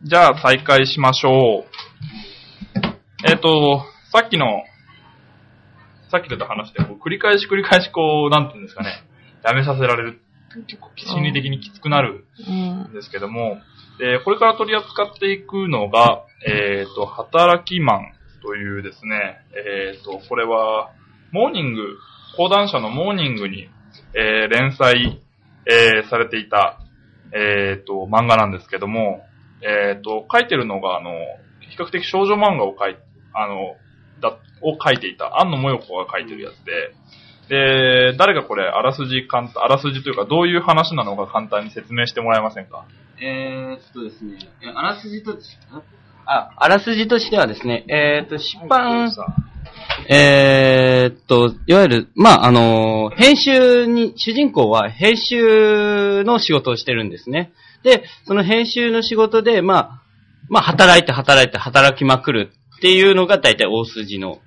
じゃあ再開しましょう。さっきと話して、繰り返しなんていうんですかね、やめさせられる。結構心理的にきつくなるんですけども、これから取り扱っていくのが、働きマンというですね、これは、講談社のモーニングに、連載、されていた、漫画なんですけども、書いてるのが、比較的少女漫画を書いていた、庵野もよこが書いてるやつで、誰かこれ、あらすじというか、どういう話なのか簡単に説明してもらえませんか？ ですね、あらすじとしてはですね、出版、いわゆる、編集に、主人公は編集の仕事をしてるんですね。で、その編集の仕事で、働きまくるっていうのが大体大筋の、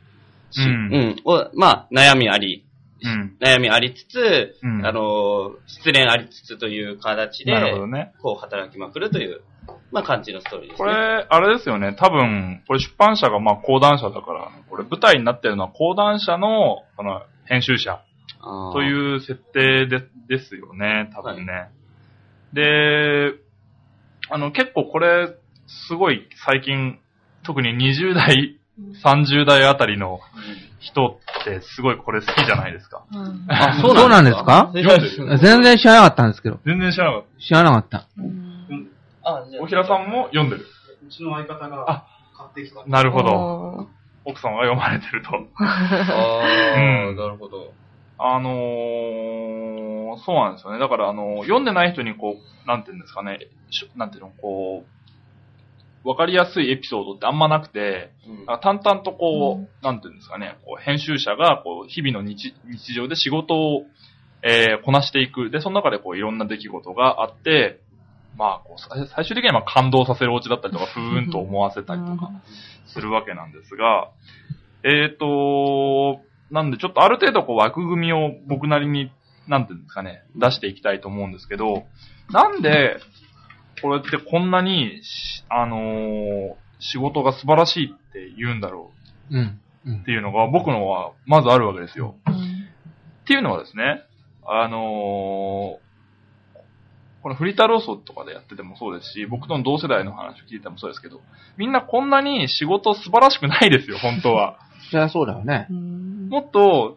悩みありつつ、失恋ありつつという形で、こう働きまくるという、感じのストーリーですね。 これ、あれですよね。多分、これ出版社が講談社だから、これ舞台になってるのは講談社の、編集者という設定ですよね。多分ね。はい、で、結構これ、すごい最近、特に20代、30代あたりの人ってすごいこれ好きじゃないですか。 そうなんですか？全然知らなかったんですけど。 全然知らなかった。 知らなかった。 おひらさんも読んでる？ うちの相方が買ってきた。 なるほど。奥さんは読まれてると。 なるほど。 そうなんですよね。だから、読んでない人になんていうんですかね、わかりやすいエピソードってあんまなくて、淡々となんていうんですかね、編集者が日々の日常で仕事を、こなしていく。で、その中でいろんな出来事があって、最終的には感動させるオチだったりとか、ふーんと思わせたりとかするわけなんですが、なんでちょっとある程度枠組みを僕なりに、なんていうんですかね、出していきたいと思うんですけど、なんで、これってこんなに、仕事が素晴らしいって言うんだろうっていうのが僕のはまずあるわけですよ。っていうのはですね、このフリーターローソンとかでやっててもそうですし、僕との同世代の話を聞いてもそうですけど、みんなこんなに仕事素晴らしくないですよ、本当は。 そりゃそうだよね。 もっと、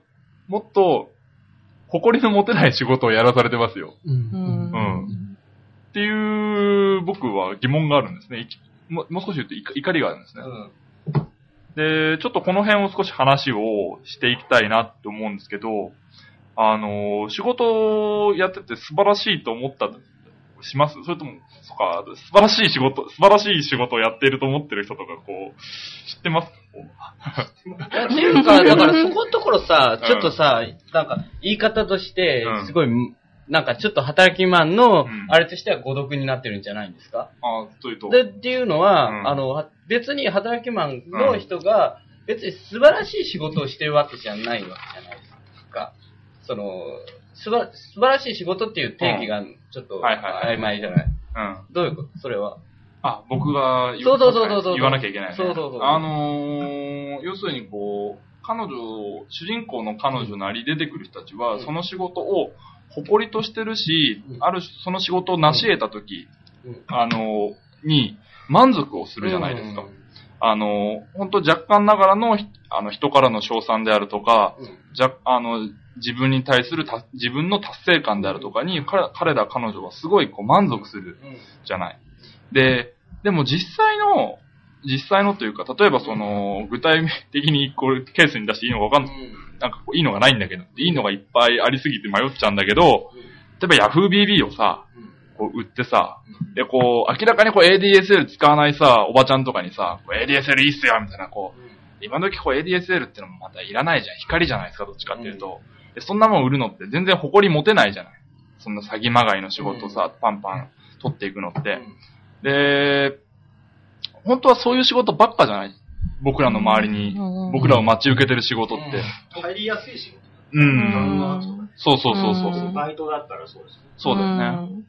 誇りの持てない仕事をやらされてますよ。っていう、僕は疑問があるんですね。もう少し言うと怒りがあるんですね。で、ちょっとこの辺を少し話をしていきたいなって思うんですけど、仕事をやってて素晴らしいと思ったします？それとも、素晴らしい仕事をやっていると思ってる人とか知ってますか？ っていうか、だからそこのところさ、ちょっとさ、なんか言い方として、すごい、なんかちょっと働きマンの、あれとしては誤読になってるんじゃないんですか？ というと。 っていうのは、別に働きマンの人が、別に素晴らしい仕事をしてるわけじゃないわけじゃないですか。素晴らしい仕事っていう定義がちょっと曖昧じゃない。どういうこと？それは。 僕が言わなきゃいけないね。要するに主人公の彼女なり出てくる人たちは、その仕事を誇りとしてるし、ある種その仕事を成し得た時、に満足をするじゃないですか。本当若干ながらの、人からの称賛であるとか、自分に対する自分の達成感であるとかに、彼ら彼女はすごい満足するじゃない。でも実際のというか、例えば具体的にケースに出していいのかなんかいいのがないんだけど、いいのがいっぱいありすぎて迷っちゃうんだけど、例えば Yahoo!BB をさ、売ってさ、で、明らかにADSL 使わないさ、おばちゃんとかにさ、ADSL いいっすよみたいな、今時ADSL ってのもまたいらないじゃん。光じゃないですか、どっちかっていうと。でそんなもん売るのって全然誇り持てないじゃない。そんな詐欺まがいの仕事をさ、パンパン取っていくのって。で、本当はそういう仕事ばっかじゃない。僕らの周りに、僕らを待ち受けてる仕事って。 入りやすい仕事。 そう。 バイトだったらそうですね。 そうだよね。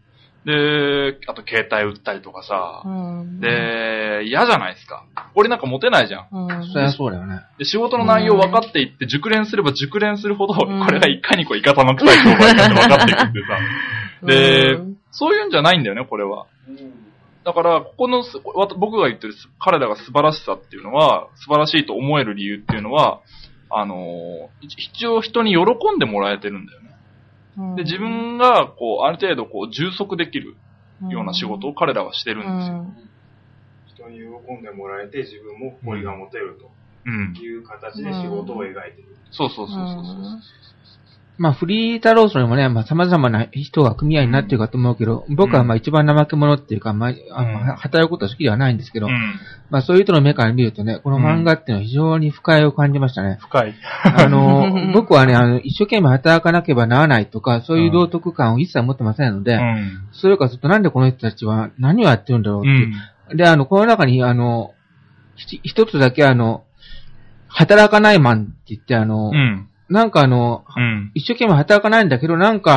で、あと携帯売ったりとかさ、で、嫌じゃないですか。俺なんかモテないじゃん。 そりゃそうだよね。 で、仕事の内容分かっていって、熟練すれば熟練するほど、これがいかにこう、いかさま臭い商売かって分かっていくんでさ。で、そういうんじゃないんだよね、これは。だから、ここの、僕が言ってる彼らが素晴らしさっていうのは、素晴らしいと思える理由っていうのは、一応人に喜んでもらえてるんだよね。で、自分が、こう、ある程度、こう、充足できるような仕事を彼らはしてるんですよ。人に喜んでもらえて、自分も誇りが持てるという形で仕事を描いてる。 そう。 まあ、フリータローソにもね、まあ、様々な人が組合になってるかと思うけど、僕はまあ一番怠け者っていうか、まあ、働くことは好きではないんですけど、まあ、そういう人の目から見るとね、この漫画っていうのは非常に不快を感じましたね。 深い。 僕はね、一生懸命働かなければならないとか、そういう道徳感を一切持ってませんので、それからずっとなんでこの人たちは何をやってるんだろうって。で、この中に、一つだけ働かないマンって言って、なんか一生懸命働かないんだけど、なんか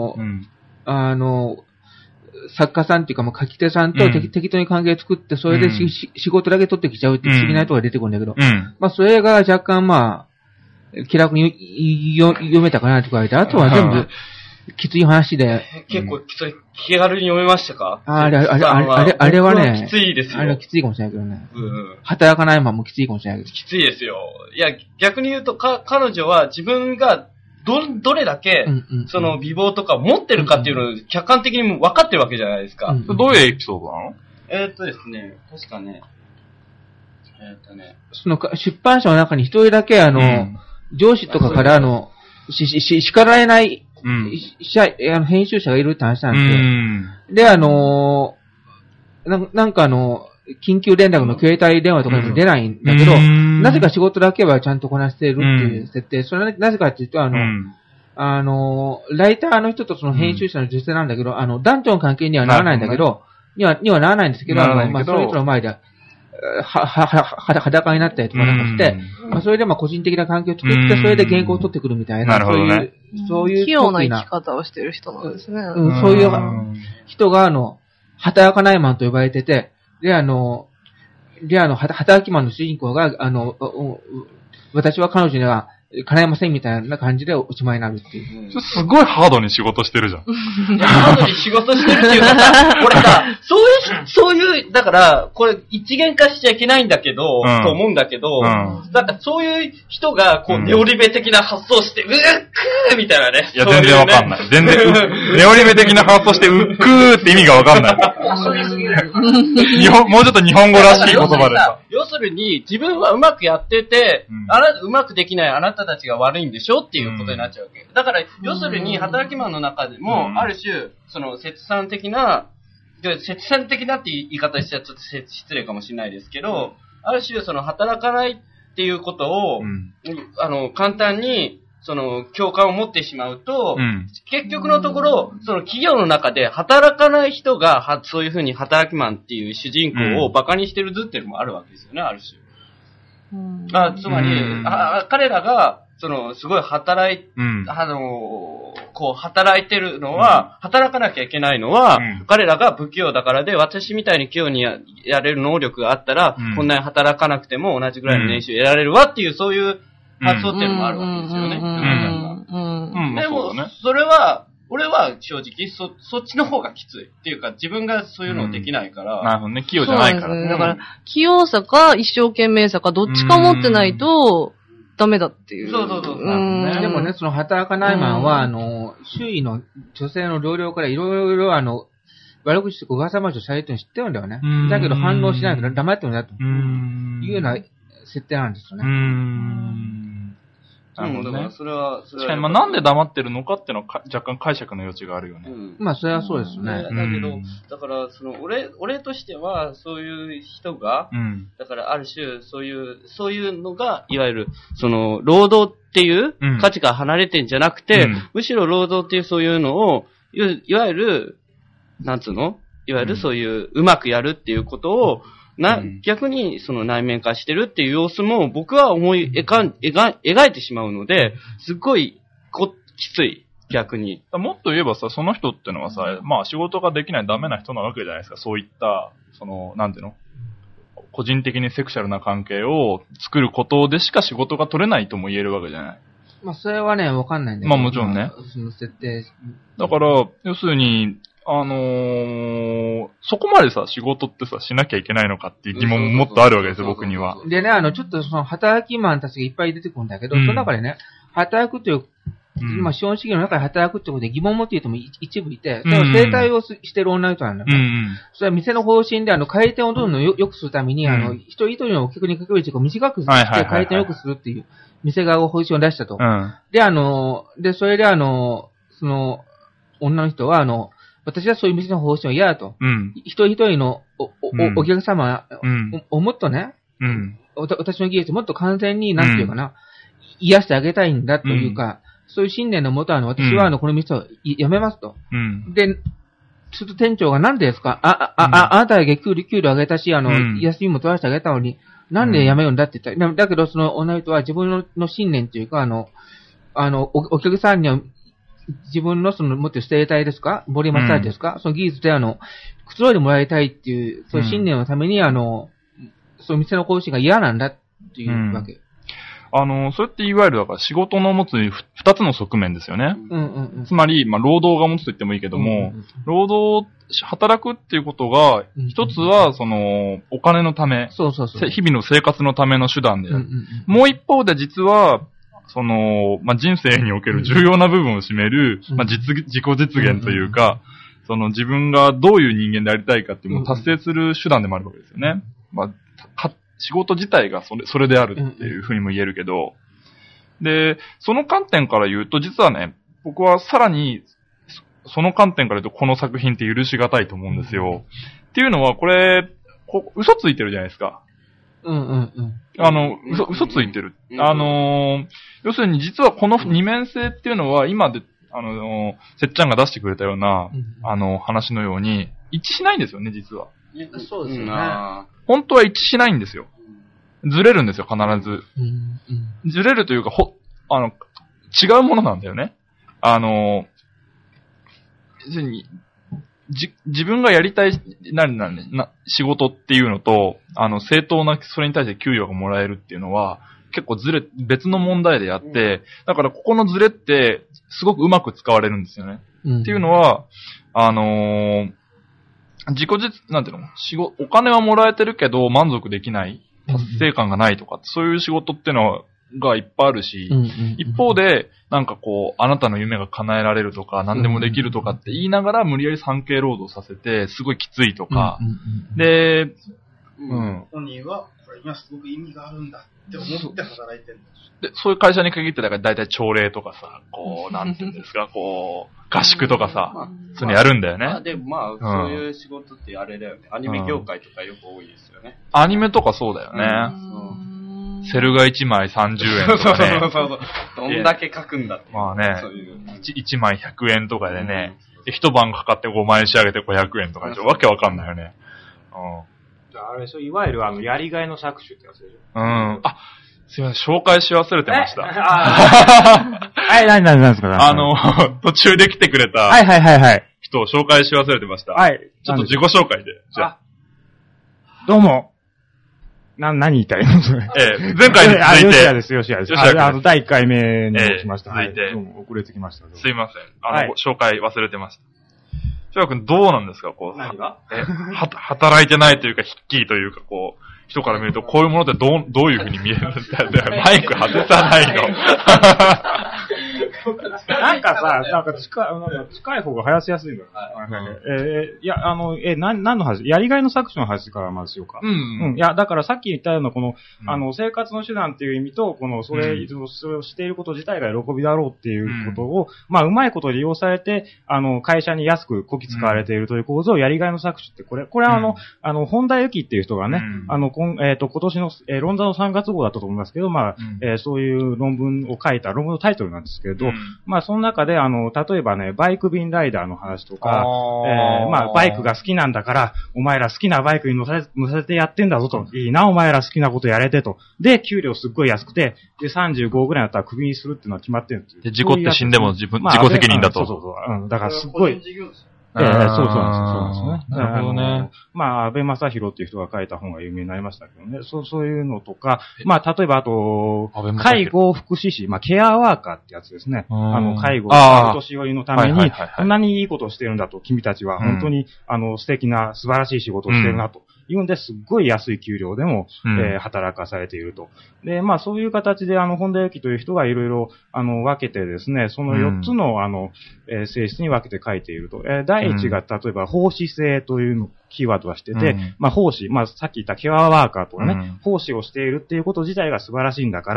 作家さんっていうか、書き手さんと適当に関係作って、それで仕事だけ取ってきちゃうって不思議な人が出てくるんだけど、まあ、それが若干まあ、気楽に読めたかなって言われて、あとは全部、きつい話で。 結構きつい、気軽に読めましたか？ あれはね、 きついですよ。 あれはきついかもしれないけどね。働かないままきついかもしれないけど。 きついですよ。いや、逆に言うと、彼女は自分がどれだけ、その美貌とか持ってるかっていうのを客観的に分かってるわけじゃないですか。 どういうエピソードなの？ ですね、確かね、 その出版社の中に一人だけ上司とかから叱られない編集者がいるって話なんですよ。で、なんか緊急連絡の携帯電話とかにも出ないんだけど、なぜか仕事だけはちゃんとこなしてるっていう設定。それはなぜかっていうと、ライターの人とその編集者の女性なんだけど、男女の関係にはならないんだけど、にはならないんですけど、まあ、その人の前で、裸になったりとかなんかして、まあ、それでまあ個人的な関係を作って、それで原稿を取ってくるみたいな、そういう器用な生き方をしてる人なんですね。 そういう人が働かないマンと呼ばれてて、で、働きマンの主人公が、私は彼女には叶いませんみたいな感じでおしまいになるっていう。 すごいハードに仕事してるじゃん。 ハードに仕事してるっていうかさ、これさ、そういう、だから、これ一元化しちゃいけないんだけど、と思うんだけど、だからそういう人が、こう、ネオリベ的な発想して、うっくーみたいなね。 いや、全然わかんない。全然、ネオリベ的な発想して、うっくーって意味がわかんない。もうちょっと日本語らしい言葉でさ。 要するに、自分はうまくやってて、うまくできないあなたたちが悪いんでしょっていうことになっちゃうわけ。だから、要するに、働きマンの中でも、ある種、その、節産的なって言い方しちゃちょっと失礼かもしれないですけど、ある種、その、働かないっていうことを、簡単に、その、共感を持ってしまうと、結局のところ、その企業の中で働かない人が、そういうふうに働きマンっていう主人公を馬鹿にしてる図っていうのもあるわけですよね、ある種。つまり、彼らが、その、すごい働いてるのは、働かなきゃいけないのは、彼らが不器用だからで、私みたいに器用にやれる能力があったら、こんなに働かなくても同じぐらいの年収得られるわっていう、そういう発想っていうのもあるわけですよね。でも、それは、俺は正直、そっちの方がきつい。っていうか、自分がそういうのできないから。 なるほどね。器用じゃないからね。 だから、器用さか一生懸命さかどっちか持ってないと、ダメだっていう。 そう。 でもね、その働かないマンは、周囲の女性の同僚からいろいろ悪口とか噂話をされてるの知ってるんだよね。だけど反応しないから黙ってるんだと。いうような設定なんですよね。 だからそれは確かに、まあなんで黙ってるのかっていうのは若干解釈の余地があるよね。 まあそれはそうですね。 だけど、だからその俺としてはそういう人が、だからある種そういうのがいわゆるその労働っていう価値から離れてんじゃなくて、むしろ労働っていうそういうのをいわゆるなんつうのいわゆるそういううまくやるっていうことを逆にその内面化してるっていう様子も僕は描いてしまうので、すっごいきつい。 逆に。 もっと言えばさ、その人ってのはさ、まあ仕事ができないダメな人なわけじゃないですか。そういった、なんていうの？個人的にセクシャルな関係を作ることでしか仕事が取れないとも言えるわけじゃない。 まあそれはね、わかんないんだけど。まあもちろんね。 その設定。 だから、要するに、そこまでさ、仕事ってさ、しなきゃいけないのかっていう疑問ももっとあるわけですよ、僕には。 でね、ちょっとその働きマンたちがいっぱい出てくるんだけど、その中でね、働くという、今資本主義の中で働くってことで疑問を持っている人も一部いて、でも生態をしてる女の人なんだから、それは店の方針で回転をどんどん良くするために、一人一人のお客にかける時間を短くして回転を良くするっていう店側が方針を出したと。で、それでその女の人は私はそういう店の方針は嫌だと。一人一人のお客様をもっとね、私の技術をもっと完全に、なんていうかな、癒してあげたいんだというか、そういう信念のもと私はこの店を辞めますと。で、ちょっと店長がなんでですかあなたが給料上げたし、休みも取らせてあげたのに、なんで辞めるんだって言ったら、だけどその女の人は自分の信念というか、お客さんには、自分の持っている生態ですかボディマッサージですか、その技術でくつろいでもらいたいっていう、そういう信念のために、そういう店の方針が嫌なんだっていうわけ。 それっていわゆるだから仕事の持つ二つの側面ですよね。つまり、まあ、労働が持つと言ってもいいけども、働くっていうことが、一つは、お金のため、日々の生活のための手段である。もう一方で実は、まあ、人生における重要な部分を占める、まあ、自己実現というか、自分がどういう人間でありたいかっていうのを達成する手段でもあるわけですよね。まあ、仕事自体がそれであるっていうふうにも言えるけど、で、その観点から言うと、実はね、僕はさらに、その観点から言うと、この作品って許しがたいと思うんですよ。っていうのは、これ、嘘ついてるじゃないですか。嘘ついてる。要するに実はこの二面性っていうのは、今で、せっちゃんが出してくれたような、話のように、一致しないんですよね、実は。 そうですね。 本当は一致しないんですよ。ずれるんですよ、必ず。ずれるというか、違うものなんだよね。自分がやりたい、仕事っていうのと、正当な、それに対して給与がもらえるっていうのは、結構別の問題であって、だからここのずれって、すごくうまく使われるんですよね。っていうのは、なんていうの？お金はもらえてるけど満足できない、達成感がないとか、そういう仕事っていうのがいっぱいあるし、一方で、なんかあなたの夢が叶えられるとか、何でもできるとかって言いながら無理やり産経労働させて、すごいきついとか、で、 本人は、これにはすごく意味があるんだって思って働いてるんです。 で、そういう会社に限ってだいたい朝礼とかさ、なんていうんですか、合宿とかさ、そういうのやるんだよね。 でもそういう仕事ってあれだよね。アニメ業界とかよく多いですよね。 アニメとかそうだよね。セルが1枚30円とかね。 どんだけ書くんだって。 まあね、1枚100円とかでね、一晩かかって5枚仕上げて500円とかでしょ。わけわかんないよね。 あれでしょ、いわゆるやりがいの搾取ってやつでしょ。すいません、紹介し忘れてました。 はい、何ですか途中で来てくれた人を紹介し忘れてました。 はい。 ちょっと自己紹介で。じゃあ。 どうも。何言いたいのそれ。 前回に続いて。 吉谷です。第1回目に来ました。 続いて。 どうも遅れてきました。 すいません。紹介忘れてました。翔くんどうなんですか何が働いてないというか、筆記というか、人から見ると、こういうものってどういう風に見えるんですかマイク外さないの。 なんか近い方が話しやすいんだよ。いや、何の話？やりがいの搾取の話からまずしようか。いや、だからさっき言ったような、生活の手段っていう意味と、それをしていること自体が喜びだろうっていうことを、うまいこと利用されて、会社に安くこき使われているという構造をやりがいの搾取って、これは本田由紀っていう人がね、今年の、論座の3月号だったと思いますけど、そういう論文を書いた論文のタイトルなんですけど、 まあその中で例えばね、バイク便ライダーの話とか、まあバイクが好きなんだから、お前ら好きなバイクに乗せてやってんだぞと。いいな、お前ら好きなことやれてと。で、給料すっごい安くて、で、35ぐらいだったらクビにするっていうのは決まってるんですよ。 で、事故って死んでも自己責任だと。 そう。だからすっごい。そうなんですね。なるほどね。まあ、安倍正弘っていう人が書いた本が有名になりましたけどね。そういうのとか、まあ、例えばあと、介護福祉士、まあ、ケアワーカーってやつですね。介護、お年寄りのために、こんなにいいことをしてるんだと、君たちは本当に、素敵な、素晴らしい仕事をしてるなと。いうんで、すっごい安い給料でも、働かされていると。で、まあ、そういう形で、本田由紀という人がいろいろ、分けてですね、その4つの、性質に分けて書いていると。第1が、例えば、奉仕性というキーワードはしてて、まあ、奉仕、まあ、さっき言ったケアワーカーとかね、奉仕をしているっていうこと自体が素晴らしいんだから、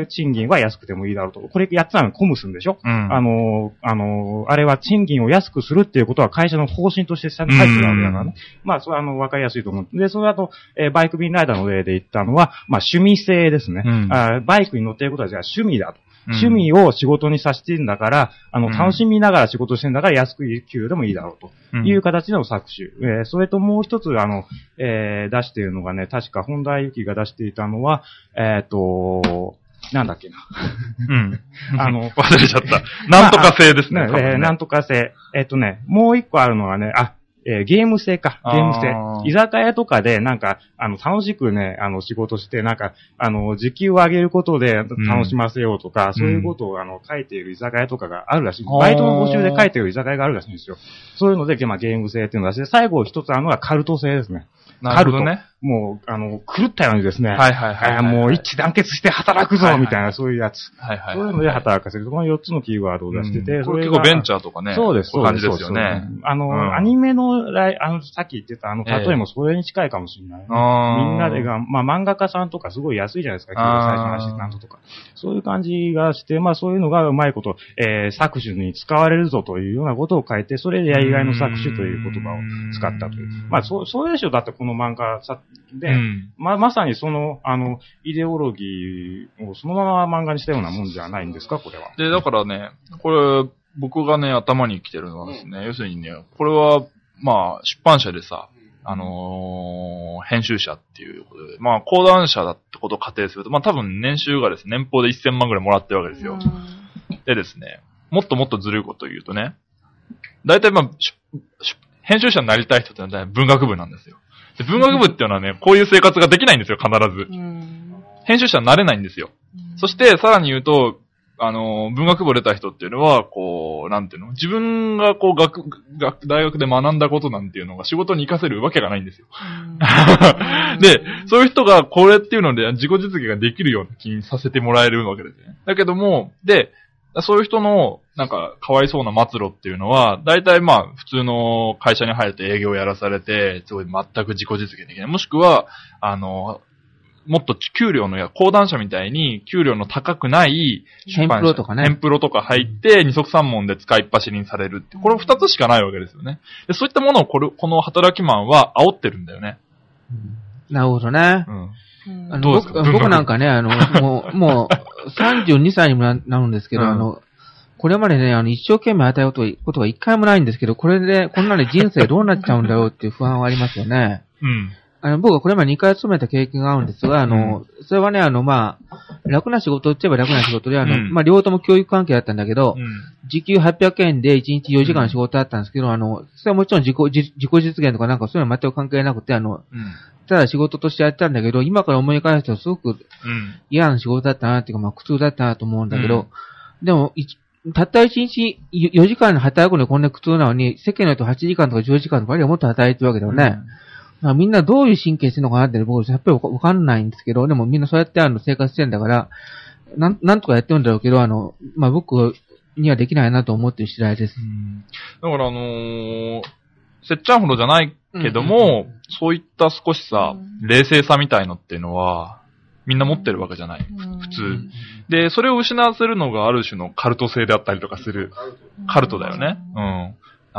賃金は安くてもいいだろうと。これやってたのコムスンでしょ？あれは賃金を安くするっていうことは会社の方針として入ってるわけだからね。まあ、それはわかりやすいと思う。で、それだと、バイク便ライダーの例で言ったのは、まあ、趣味性ですね。バイクに乗っていることはじゃあ趣味だと。趣味を仕事にさせてるんだから、楽しみながら仕事してるんだから安く給料でもいいだろうという形の搾取。それともう一つ、出しているのがね、確か本田由紀が出していたのは、なんだっけな。 忘れちゃった。なんとか性ですね。 なんとか性。もう一個あるのはね、ゲーム性か。ゲーム性。居酒屋とかで、なんか、楽しくね、仕事して、なんか、時給を上げることで楽しませようとか、そういうことを、書いている居酒屋とかがあるらしい。バイトの募集で書いている居酒屋があるらしいんですよ。そういうので、まあ、ゲーム性っていうのを出して、最後一つあるのがカルト性ですね。 なるほどね。 もう、狂ったようにですね。もう一致団結して働くぞ、みたいな、そういうやつ。そういうので働かせる。この4つのキーワードを出してて、 これ結構ベンチャーとかね。 そうです。 こういう感じですよね。 アニメの、さっき言ってた例えもそれに近いかもしれない。みんなでまあ漫画家さんとかすごい安いじゃないですか、最初のアシスタントとか。そういう感じがして、まあそういうのがうまいこと、搾取に使われるぞというようなことを書いて、それでやりがいの搾取という言葉を使ったという。まあそれでしょ、だってこの漫画で、まさにその、イデオロギーをそのまま漫画にしたようなもんじゃないんですか、これは。 で、だからね、これ、僕がね、頭に来てるのはですね、要するにね、これは、まあ、出版社でさ、編集者っていうことで、まあ、講談社だってことを仮定すると、まあ多分年収がですね、年俸で1000万ぐらいもらってるわけですよ。でですね、もっともっとずるいことを言うとね、大体まあ、編集者になりたい人ってのは文学部なんですよ。で文学部っていうのはね、こういう生活ができないんですよ、必ず。編集者になれないんですよ。そして、さらに言うと、文学部出た人っていうのは、こう、なんていうの？自分がこう、大学で学んだことなんていうのが仕事に活かせるわけがないんですよ。で、そういう人がこれっていうので自己実現ができるような気にさせてもらえるわけですね。だけども、で、そういう人の、なんか、かわいそうな末路っていうのは、大体まあ、普通の会社に入って営業をやらされて、すごい全く自己実現できない。もしくは、もっと給料の講談社みたいに給料の高くない出版社、ヘンプロとかね。 ヘンプロとか入って二足三門で使いっ走りにされるって。これ二つしかないわけですよね。でそういったものをこの働きマンは煽ってるんだよね。 なるほどね。 どうですか？ 僕なんかね、もう32歳にもなるんですけど、これまでね、一生懸命与えようということが一回もないんですけど、これで、こんなに人生どうなっちゃうんだろうっていう不安はありますよね。僕はこれまで2回勤めた経験があるんですが、それはね、まあ、楽な仕事って言えば楽な仕事で、まあ、両方とも教育関係だったんだけど、時給800円で1日4時間の仕事だったんですけど、それはもちろん自己実現とかなんかそういうのは全く関係なくて、ただ仕事としてやったんだけど、今から思い返すとすごく嫌な仕事だったなっていうか、まあ、苦痛だったなと思うんだけど、でも、たった1日4時間働くのにこんな苦痛なのに、世間の人8時間とか10時間とかあるいはもっと働いてるわけだよね。まあ、みんなどういう神経してるのかなって僕やっぱりわかんないんですけど、でもみんなそうやって生活してるんだから、なんとかやってるんだろうけど、まあ、僕にはできないなと思ってる次第です。 だからせっちゃんほどじゃないけども、そういった少しさ、冷静さみたいのっていうのは、みんな持ってるわけじゃない。普通。で、それを失わせるのがある種のカルト性であったりとかする。カルトだよね。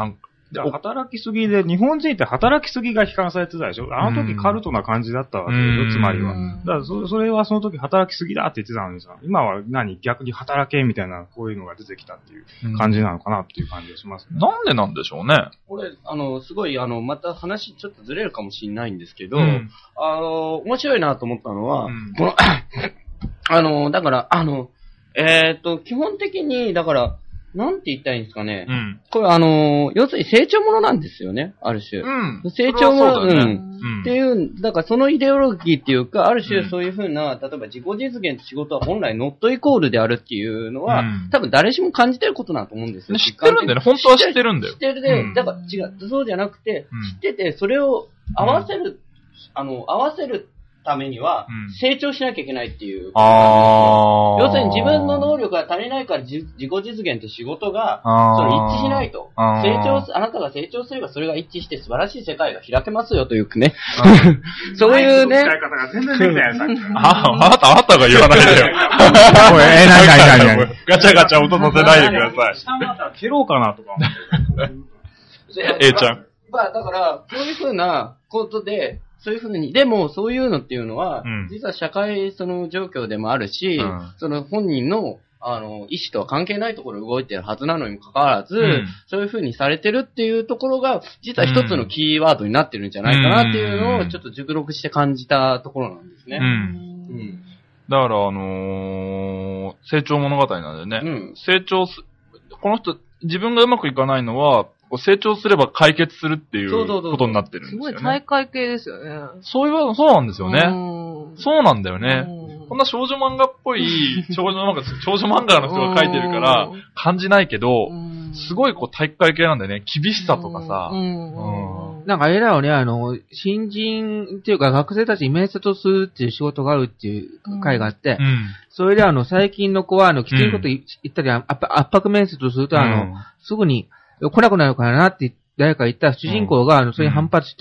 働きすぎで、日本人って働きすぎが批判されてたでしょ。あの時カルトな感じだったわけよ、つまりは。だからそれはその時働きすぎだって言ってたのにさ、今は逆に働けみたいな、こういうのが出てきたっていう感じなのかなっていう感じがしますね。 なんでなんでしょうね。 これ、すごい、また話ちょっとずれるかもしれないんですけど、面白いなと思ったのは、この、だから、基本的に、だから、なんて言ったらいいんですかね。これ要するに成長ものなんですよね、ある種。成長もの、っていう、だからそのイデオロギーっていうか、ある種そういうふうな、例えば自己実現って仕事は本来ノットイコールであるっていうのは、多分誰しも感じてることだと思うんですよ。 知ってるんだよね、本当は知ってるんだよ。 知ってるで、だから違う、そうじゃなくて、知ってて、それを合わせるためには、成長しなきゃいけないっていう。要するに自分の能力が足りないから自己実現って仕事が、それ一致しないと。あなたが成長すればそれが一致して素晴らしい世界が開けますよというね。そういうね。 使い方が全然できないさっき。 あなたが言わないでよ。 何ガチャガチャ音させないでください。 下また蹴ろうかなとか思って。 A ちゃん。 まあだから、そういうふうなことで、そういうふうに、でもそういうのっていうのは、実は社会その状況でもあるし、その本人の意思とは関係ないところ動いてるはずなのにもかかわらず、そういうふうにされてるっていうところが、実は一つのキーワードになってるんじゃないかなっていうのをちょっと熟読して感じたところなんですね。 だから成長物語なんでね、この人、自分がうまくいかないのは、成長すれば解決するっていうことになってるんですよね。 すごい大会系ですよね。 そうなんですよね。そうなんだよね。こんな少女漫画っぽい少女漫画の人が書いてるから感じないけど、すごい体育会系なんだよね。厳しさとかさ。 なんかあれだよね、新人っていうか学生たちに面接をするっていう仕事があるっていう会があって、それで最近の子はきちんこと言ったり、圧迫面接をするとすぐに来なくなるからなって誰か言った主人公がそれに反発して、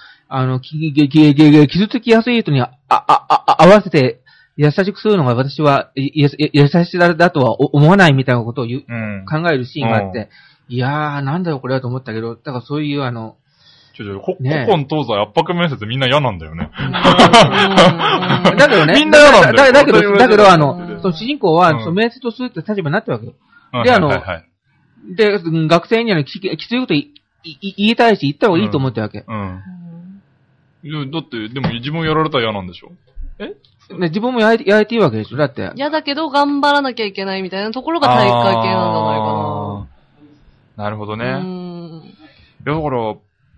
傷つきやすい人に合わせて優しくするのが私は優しさだとは思わないみたいなことを考えるシーンがあって、いやー、なんだよこれはと思ったけど、だからそういう古今東西圧迫面接みんな嫌なんだよね。 だけどね。 みんな嫌なんだよ。 だけどその主人公は面接をするって立場になってるわけよ。で、学生にはきついこと言いたいし、言った方がいいと思ってるわけ。 だって、でも自分やられたら嫌なんでしょ？ 自分もやれていいわけでしょだって。 嫌だけど頑張らなきゃいけないみたいなところが体育会系なんじゃないかな。なるほどね。いや、だから、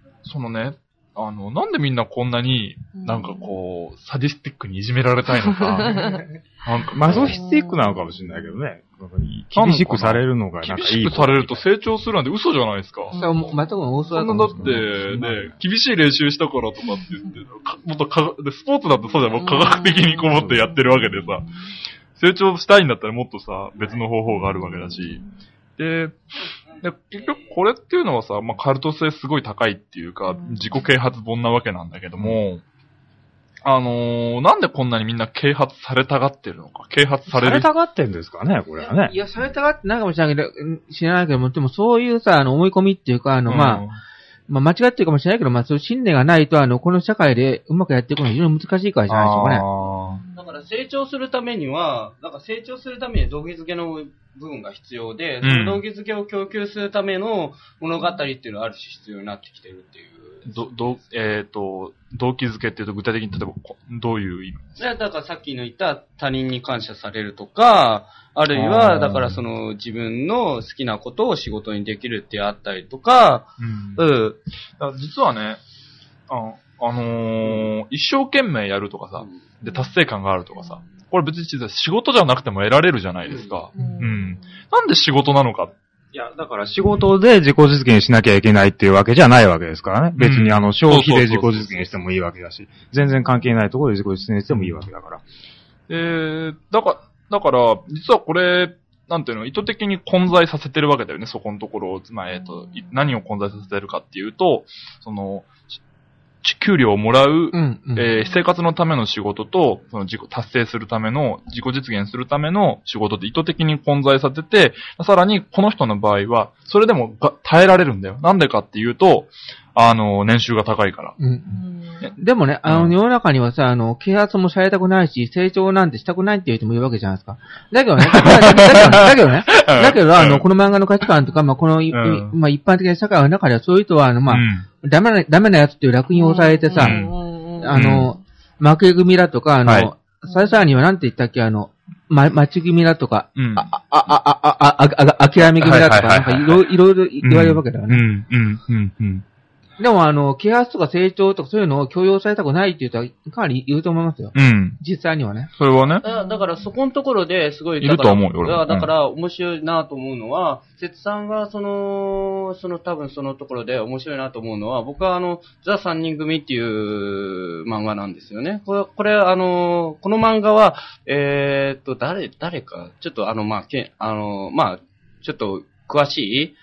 なんでみんなこんなに、サディスティックにいじめられたいのか。 マゾヒスティックなのかもしれないけどね。厳しくされるのが厳しくされると成長するなんて嘘じゃないですか。 またも嘘だだってね、厳しい練習したからとかって言って、もっとスポーツだとそうじゃん、科学的にこう持ってやってるわけでさ、成長したいんだったらもっとさ、別の方法があるわけだし。で、結局これっていうのはさ、カルト性すごい高いっていうか、自己啓発本なわけなんだけども、なんでこんなにみんな啓発されたがってるのか。啓発される。 されたがってんですかね、これはね。 いや、されたがってないかもしれないけども、でもそういうさ、思い込みっていうか、間違ってるかもしれないけど、そういう信念がないと、この社会でうまくやっていくのは非常に難しいからじゃないでしょうかね。 だから成長するためには、成長するために動機づけの部分が必要で、その動機づけを供給するための物語っていうのはある種必要になってきてるっていう。 動機づけっていうと具体的に例えばどういう意味ですか？ だからさっきの言った他人に感謝されるとか、あるいはだから自分の好きなことを仕事にできるってあったりとか、 実はね、一生懸命やるとかさ、で達成感があるとかさ、これ別に仕事じゃなくても得られるじゃないですか。なんで仕事なのか。 いや、だから仕事で自己実現しなきゃいけないっていうわけじゃないわけですからね。別に消費で自己実現してもいいわけだし、全然関係ないところで自己実現してもいいわけだから。 だから、実はこれ、なんていうの、意図的に混在させてるわけだよね、そこのところを。何を混在させてるかっていうと、 給料をもらう、生活のための仕事と、その達成するための、自己実現するための仕事って意図的に混在させて、さらにこの人の場合は、それでも耐えられるんだよ。なんでかっていうと、年収が高いから。 でもね、世の中にはさ、啓発もされたくないし、成長なんてしたくないっていう人もいるわけじゃないですか。だけどね、だけど、この漫画の価値観とか、この、一般的な社会の中ではそういう人は、ダメなやつっていう楽に抑えてさ、負け組だとか、さらにはなんて言ったっけ、待ち組だとか、諦め組だとか、なんかいろいろ言われるわけだよね。でも、啓発とか成長とかそういうのを強要されたくないっていう人はかなりいると思いますよ。実際にはね。 それはね。 だからそこのところですごい、 いると思うよ。 だから面白いなと思うのは、節さんが多分そのところで面白いなと思うのは、僕はザ・三人組っていう漫画なんですよね。これこの漫画は、誰か、ちょっとちょっと詳しい、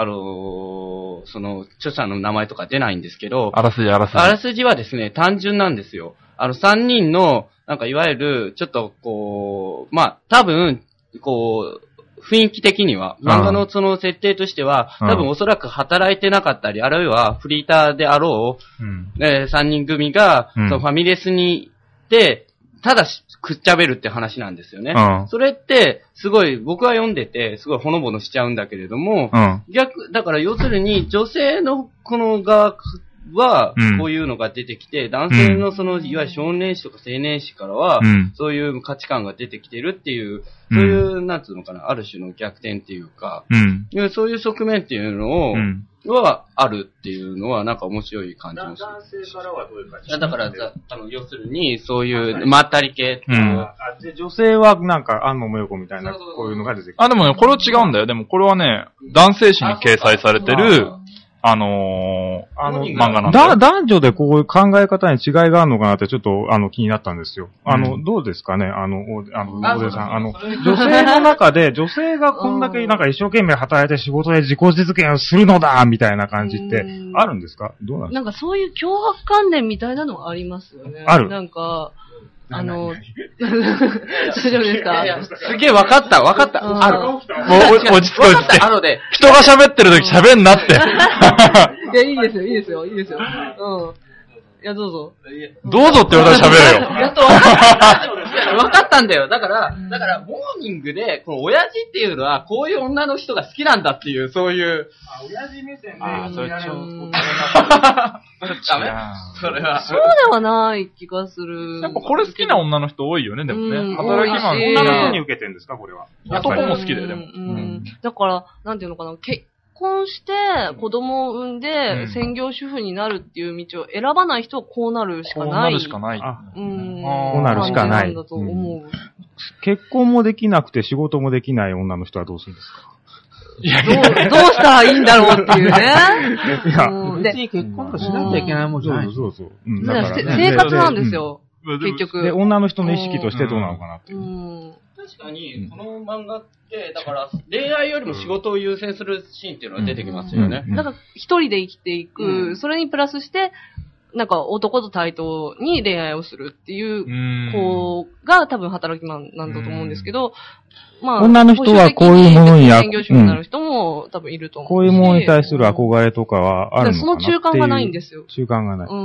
著者の名前とか出ないんですけど、 あらすじはですね、単純なんですよ。3人の、なんかいわゆる、ちょっとこう、多分、こう、雰囲気的には、漫画のその設定としては、多分おそらく働いてなかったり、あるいはフリーターであろう、3人組が、そのファミレスに行って、ただくっちゃべるって話なんですよね。それって、すごい、僕は読んでて、すごいほのぼのしちゃうんだけれども、だから要するに、女性のこの側は、こういうのが出てきて、男性のいわゆる少年誌とか青年誌からは、そういう価値観が出てきてるっていう、そういう、なんつうのかな、ある種の逆転っていうか、そういう側面っていうのを、はあるっていうのはなんか面白い感じもする。 男性からはどういう感じだから、要するに、そういうまったり系っていう。 女性はなんか、安野萌子みたいな、こういうのが出てくる。 でもね、これは違うんだよ。でもこれはね、男性誌に掲載されてる、漫画なんだよ。 男女でこういう考え方に違いがあるのかなってちょっと、気になったんですよ。どうですかね大出さん。女性の中で、女性がこんだけなんか一生懸命働いて仕事で自己実現をするのだみたいな感じってあるんですか？どうなんですか？ なんかそういう脅迫観念みたいなのがありますよね。 ある。 なんか、大丈夫ですか？ すげえわかった。ある。 もう落ち着こうって。人が喋ってる時喋んなって。 いや、いいですよ。いや、どうぞ。 どうぞって言われたら喋れよ。 やっとわかったんだよ。だから、モーニングで、この親父っていうのは、こういう女の人が好きなんだっていう、そういう。 親父目線で。 それちょっと。ダメ？それは。 そうではない気がする。 やっぱこれ好きな女の人多いよね、でもね。働きマン。 女の人に受けてるんですか、これは。 男も好きだよ、でも。 だから、なんていうのかな、結婚して子供を産んで専業主婦になるっていう道を選ばない人はこうなるしかない。こうなるしかない。 こうなるしかない。結婚もできなくて仕事もできない女の人はどうするんですか？ どうしたらいいんだろうっていうね。 いや、別に結婚とかしなきゃいけないもんじゃない。 そう。 生活なんですよ。結局。 で、女の人の意識としてどうなのかなって。 確かに、この漫画って、だから、恋愛よりも仕事を優先するシーンっていうのが出てきますよね。 なんか、一人で生きていく、それにプラスして、なんか男と対等に恋愛をするっていう子が多分働きマンなんだと思うんですけど、 女の人はこういうものに専業主婦になる人も多分いると思う。 こういうものに対する憧れとかはあるのかなっていう。 その中間がないんですよ。 中間がない。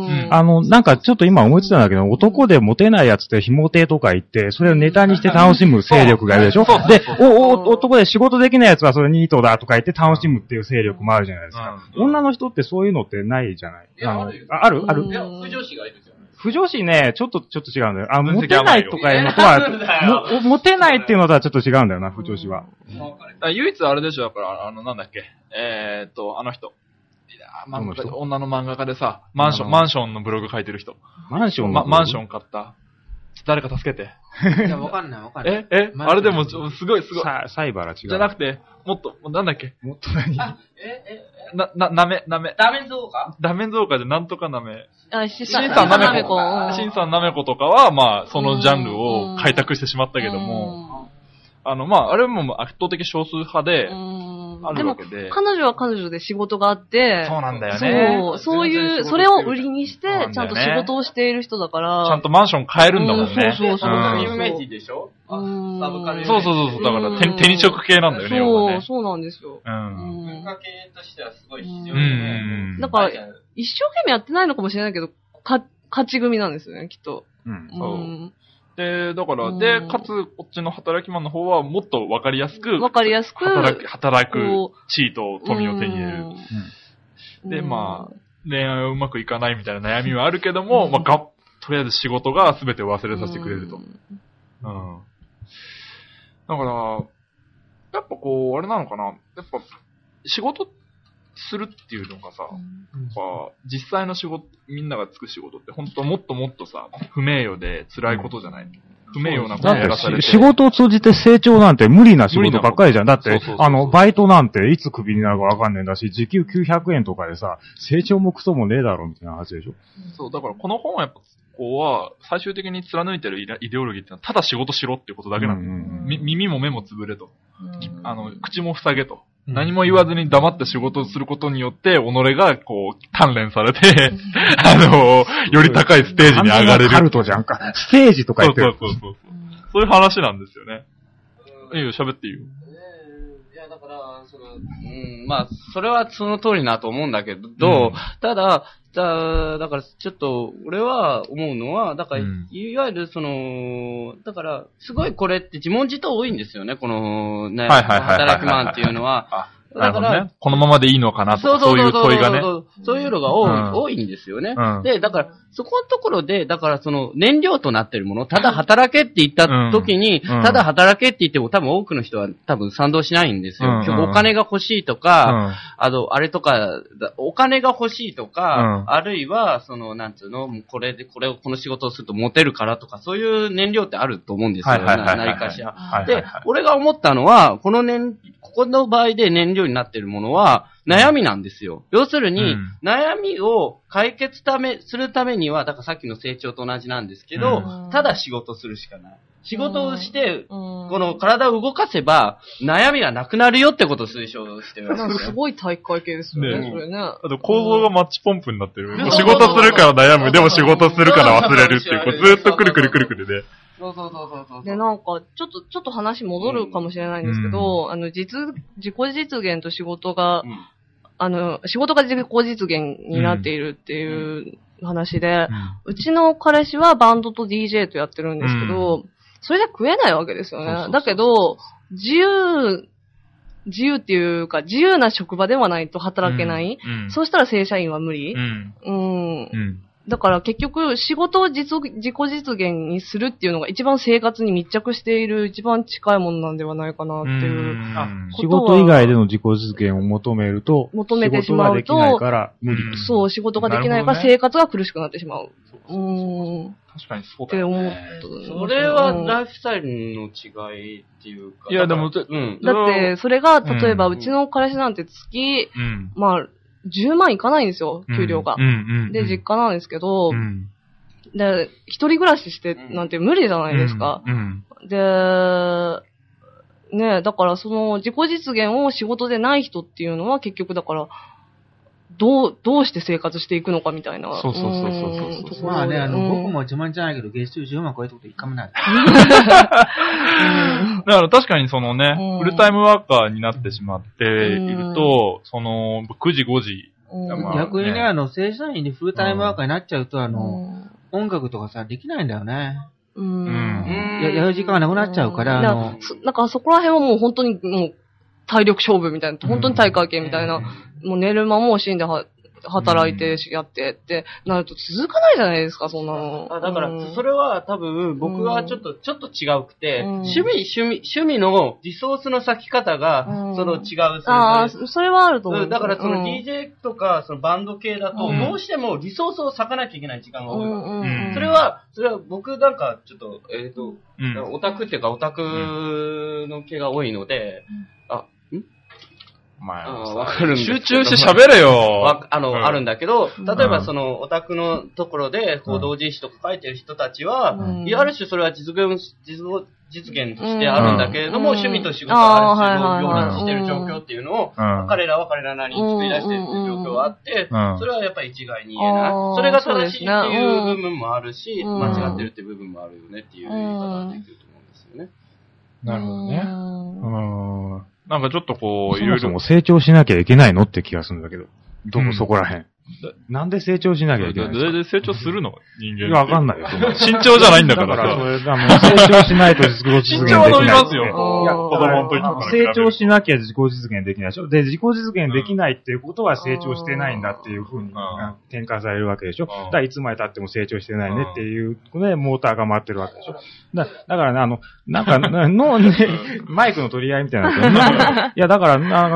なんかちょっと今思いついたんだけど、男でモテないやつってひもてとか言って、それをネタにして楽しむ勢力がいるでしょ？で、男で仕事できないやつはそれニートだとか言って楽しむっていう勢力もあるじゃないですか。女の人ってそういうのってないじゃない？ある？ いや、不女子がいるんですよ。 不女子ね、ちょっと違うんだよ。モテないとかいうのとは、モテないっていうのとはちょっと違うんだよな、不女子は。 唯一あれでしょ、だから、なんだっけ。あの人。女の漫画家でさ、マンションのブログ書いてる人。 マンション買った。誰か助けて。 いや、わかんない。 あれでも、すごい。 サイバーは違う。 じゃなくて、もっと、なんだっけ。 もっと何？ ダメ増加でなんとかなめ。 シンさんなめこ。とかは、そのジャンルを開拓してしまったけども、あれも圧倒的少数派で、 あるわけで。 彼女は彼女で仕事があって、 そうなんだよね。 そういう、それを売りにして、ちゃんと仕事をしている人だから。 ちゃんとマンション買えるんだもんね。 そう。有名人でしょ？ サブカル。そう。だから手に職系なんだよね。そうなんですよ。 文化系としてはすごい非常にね。 だから、一生懸命やってないのかもしれないけど、勝ち組なんですよね、きっと。 で、だから、かつ、こっちの働きマンの方は、もっとわかりやすく、働く地位と富を手に入れる。で、まあ、恋愛はうまくいかないみたいな悩みはあるけども、まあ、とりあえず仕事が全て忘れさせてくれると。だから、やっぱこう、あれなのかな、やっぱ、仕事するっていうのがさ、やっぱ、実際の仕事、みんながつく仕事って、本当もっともっとさ、不名誉で辛いことじゃない。不名誉なことやらされて。 仕事を通じて成長なんて無理な仕事ばっかりじゃん。だって、バイトなんていつクビになるかわかんねえんだし、時給900円とかでさ、成長もクソもねえだろみたいな話でしょ。 そう、だからこの本はやっぱ、ここは、最終的に貫いてるイデオロギーってのは、ただ仕事しろっていうことだけなんだよ。耳も目もつぶれと。口も塞げと。何も言わずに黙って仕事をすることによって、己がこう、鍛錬されて、より高いステージに上がれる。 カルトじゃんか。ステージとか言ってる。 そういう話なんですよね。いいよ、喋っていいよ。 いや、だから、まあ、それはその通りなと思うんだけど、ただ、だからちょっと、俺は思うのは、だから、いわゆるだから、すごいこれって自問自答多いんですよね、このね、働きマンっていうのは。 だから、このままでいいのかなとか、そういう問いがね。 そういうのが多いんですよね。で、だから、そこのところで、だから燃料となっているもの、ただ働けって言った時に、ただ働けって言っても多分多くの人は多分賛同しないんですよ。お金が欲しいとか、あれとか、お金が欲しいとか、あるいは、なんつうの、この仕事をするとモテるからとか、そういう燃料ってあると思うんですよ。何かしら。で、俺が思ったのは、ここの場合で燃料になっているものは、悩みなんですよ。要するに、悩みを解決するためには、だからさっきの成長と同じなんですけど、ただ仕事するしかない。仕事をして、この体を動かせば、悩みはなくなるよってことを推奨してる。 なんかすごい体育会系ですよね、それね。 あと構造がマッチポンプになってる。仕事するから悩む、でも仕事するから忘れるっていう、ずっとくるくるくるくるで。 で、なんか、ちょっと話戻るかもしれないんですけど、自己実現と仕事が、仕事が自己実現になっているっていう話で、うちの彼氏はバンドと DJ とやってるんですけど、それじゃ食えないわけですよね。だけど、自由っていうか、自由な職場ではないと働けない。そうしたら正社員は無理。だから結局仕事を自己実現にするっていうのが一番生活に密着している一番近いものなんではないかなっていう。 仕事以外での自己実現を求めてしまうと、仕事ができないから無理。 そう、仕事ができないから生活が苦しくなってしまう。 確かにそうだよね。 って思った。それはライフスタイルの違いっていうか。 いやでも、 だってそれが例えばうちの彼氏なんて月、まあ、10万いかないんですよ、給料が。で、実家なんですけど、で、一人暮らししてなんて無理じゃないですか。で、ね、だからその自己実現を仕事でない人っていうのは結局だから、どうして生活していくのかみたいな。 そう。まあね、僕も自慢じゃないけど、月収10万超えたこと一回もない。だから確かにそのね、フルタイムワーカーになってしまっていると、9時5時。 逆にね、正社員でフルタイムワーカーになっちゃうと、音楽とかさ、できないんだよね。やる時間がなくなっちゃうから、 なんかそこら辺はもう本当にもう体力勝負みたいな、本当に体育会系みたいな、もう寝る間も惜しんで働いてやってってなると続かないじゃないですか、そんなの。 だから、それは多分僕はちょっと違うくて、趣味のリソースの割き方が、違う。 それはあると思う。 だからDJ とかバンド系だと、どうしてもリソースを割かなきゃいけない時間が多いわけ。それは僕なんかちょっと、オタクっていうかオタクの系が多いので、 前わかるん集中して喋れよ。 あるんだけど、例えばその、オタクのところで、こう、同人誌とか書いてる人たちは、ある種それは実現としてあるんだけれども、趣味と仕事がある種両立している状況っていうのを、彼らは彼らなりに作り出しているっていう状況があって、それはやっぱり一概に言えない。それが正しいっていう部分もあるし、間違ってるっていう部分もあるよねっていう言い方ができると思うんですよね。 なるほどね。なんかちょっとこう、 いろいろも成長しなきゃいけないのって気がするんだけど。そこらへん。なんで成長しなきゃいけないの？ で成長するの人間。 わかんないよ。 身長じゃないんだからさ。 成長しないと自己実現できない。 身長は伸びますよ。 子供の時とか。成長しなきゃ自己実現できないでしょ。で、自己実現できないっていうことは成長してないんだっていうふうに転換されるわけでしょ。だからいつまで経っても成長してないねっていうことでモーターが回ってるわけでしょ。だからね、なんか、マイクの取り合いみたいな。いや、だから、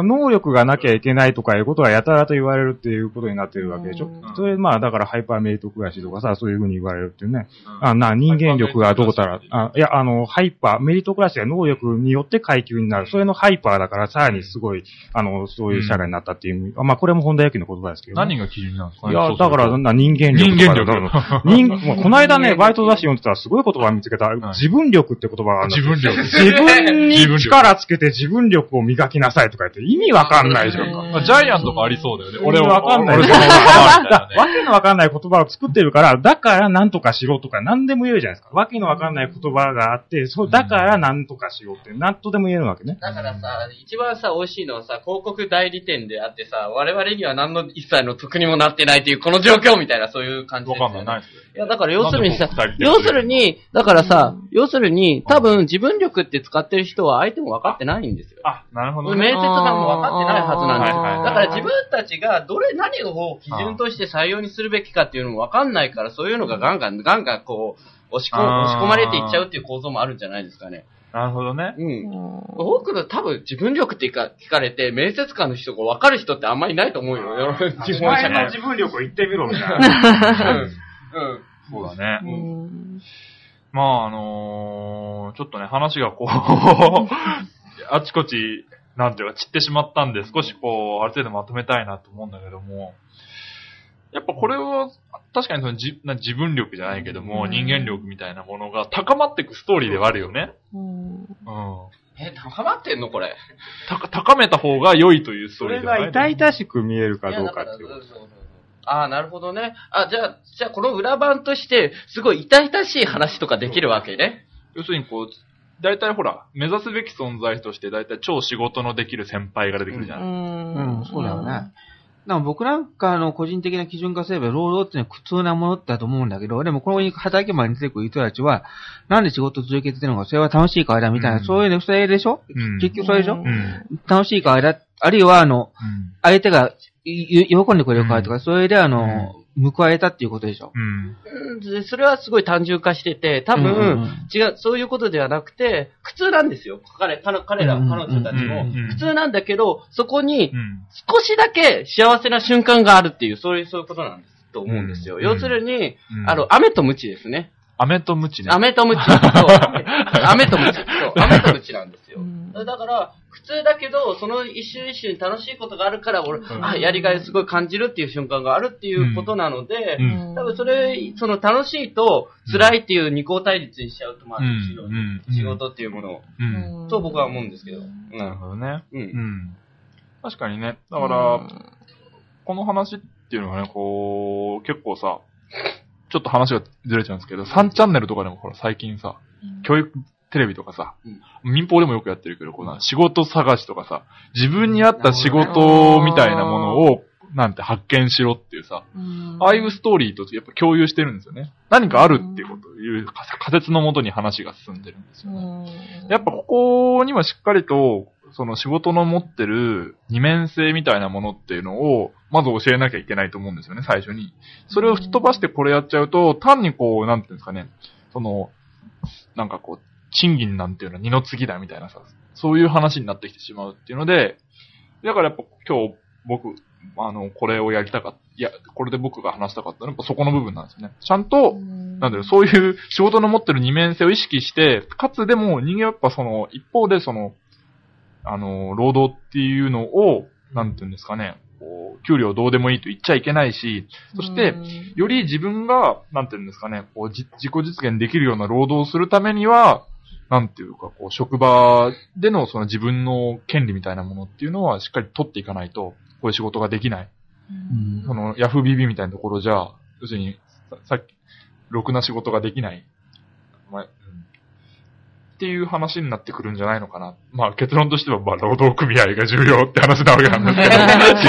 能力がなきゃいけないとかいうことがやたらと言われるっていうことになってるわけでしょ。それ、だからハイパーメリット暮らしとかさ、そういうふうに言われるっていうね。人間力がどうたら、ハイパー、メリット暮らしが能力によって階級になる。それのハイパーだからさらにすごい、そういう社会になったっていう。これも本田焼きの言葉ですけど、 何が基準なんですかね。 いや、だから、人間力。 人間力。 もうこの間ね、バイト雑誌読んでたらすごい言葉見つけた。自分力って言葉があるんだ。 自分力。 自分に力つけて自分力を磨きなさいとか言って意味わかんないじゃん。 ジャイアンとかありそうだよね。 俺わかんない。わけのわかんない言葉を作ってるから、だからなんとかしろとか何でも言えるじゃないですか。わけのわかんない言葉があって、だからなんとかしろって何とでも言えるわけね。 だからさ、一番さ、美味しいのはさ、広告代理店であってさ、我々には何の一切の得にもなってないっていうこの状況みたいな、そういう感じですよね。 わかんない。 いや、だから要するにさ、多分自分力って使ってる人は相手も分かってないんですよ。 なるほどね。 面接官も分かってないはずなんですよ。だから自分たちが何を基準として採用にするべきかっていうのも分かんないから、そういうのがガンガンこう、押し込まれていっちゃうっていう構造もあるんじゃないですかね。 なるほどね。 多くの多分自分力って聞かれて、面接官の人が分かる人ってあんまりいないと思うよ。 日本社会。自分力を言ってみろみたいな。 そうだね。ちょっとね、話がこう、あちこち、なんていうか散ってしまったんで、少しこう、ある程度まとめたいなと思うんだけども、やっぱこれは、確かにその自分力じゃないけども、人間力みたいなものが高まっていくストーリーではあるよね。 高まってんのこれ。 高めた方が良いというストーリーではない。 それが痛々しく見えるかどうかっていう。 なるほどね。じゃあこの裏版として、すごい痛々しい話とかできるわけね。 要するにこう、大体ほら、目指すべき存在として大体超仕事のできる先輩が出てくるじゃん。 そうだよね。僕なんかの個人的な基準化すれば、労働っていうのは苦痛なものだと思うんだけど、でもこの働き場に出てくる人たちは、なんで仕事を続けてるのか、それは楽しいからだみたいな、そういうの、それでしょ、結局それでしょ、楽しいからだ、あるいは相手が喜んでくれるからとか、それで報われたっていうことでしょ。 それはすごい単純化してて、多分、違う、そういうことではなくて、苦痛なんですよ。彼女たちも。苦痛なんだけど、そこに、少しだけ幸せな瞬間があるっていう、そういうことなんです、と思うんですよ。要するに、飴とムチですね。 飴とムチね。 飴とムチ。飴とムチ。飴とムチなんですよ。だから、苦痛だけど、その一瞬一瞬楽しいことがあるから、やりがいをすごい感じるっていう瞬間があるっていうことなので、多分その楽しいと辛いっていう二項対立にしちゃうと、仕事っていうものを、と僕は思うんですけど。 なるほどね。確かにね。だから、この話っていうのがね、こう、結構さ、ちょっと話がずれちゃうんですけど、3チャンネルとかでもほら最近さ、教育テレビとかさ、民放でもよくやってるけど、仕事探しとかさ、自分に合った仕事みたいなものを、発見しろっていうさ、ああいうストーリーとやっぱ共有してるんですよね。何かあるっていうことをいう仮説のもとに話が進んでるんですよね。やっぱここにはしっかりと、その仕事の持ってる二面性みたいなものっていうのを、まず教えなきゃいけないと思うんですよね、最初に。それを吹っ飛ばしてこれやっちゃうと、単になんていうんですかね、賃金なんていうのは二の次だみたいなさ、そういう話になってきてしまうっていうので、だからやっぱ今日僕、これをやりたかった。いや、これで僕が話したかったのはやっぱそこの部分なんですよね。ちゃんと、そういう仕事の持ってる二面性を意識して、かつでも人間はやっぱ一方で労働っていうのを、 なんていうんですかね、こう、給料どうでもいいと言っちゃいけないし、そして、より自分が、なんていうんですかね、こう、自己実現できるような労働をするためには、なんていうか、こう、職場でのその自分の権利みたいなものっていうのはしっかり取っていかないと、こういう仕事ができない。その、ヤフー BB みたいなところじゃ、要するに、さっき、ろくな仕事ができない。っていう話になってくるんじゃないのかな。まあ結論としては、まあ労働組合が重要って話なわけなんですけど。そうなの？ どう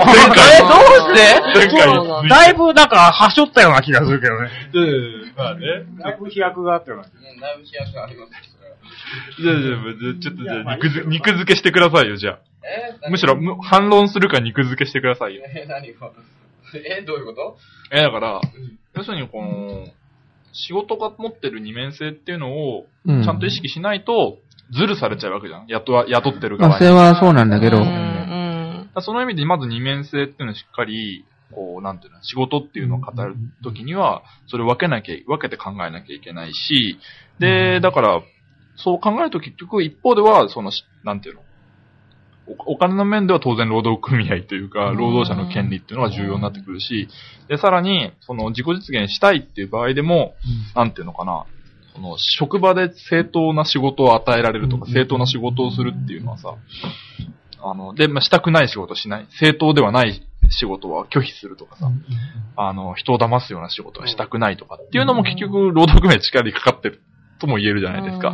して前回だいぶなんか、はしょったような気がするけどね。 まあね。 だいぶ飛躍があったような。 だいぶ飛躍があります。 ちょっとじゃあ肉付けしてくださいよ、じゃあ。むしろ、反論するか肉付けしてくださいよ。 何をどういうこと？ だから、要するにこの、仕事が持ってる二面性っていうのを、ちゃんと意識しないと、ズルされちゃうわけじゃん。雇ってる側に。 まあ、それはそうなんだけど。 その意味で、まず二面性っていうのをしっかり、こう、なんていうの、仕事っていうのを語るときには、それを分けて考えなきゃいけないし、で、だから、そう考えると結局、一方では、その、なんていうの、お金の面では当然労働組合というか、労働者の権利っていうのが重要になってくるし、で、さらに、その自己実現したいっていう場合でも、なんていうのかな、その職場で正当な仕事を与えられるとか、正当な仕事をするっていうのはさ、で、まあ、したくない仕事しない、正当ではない仕事は拒否するとかさ、人を騙すような仕事はしたくないとかっていうのも結局、労働組合力にかかってるとも言えるじゃないですか。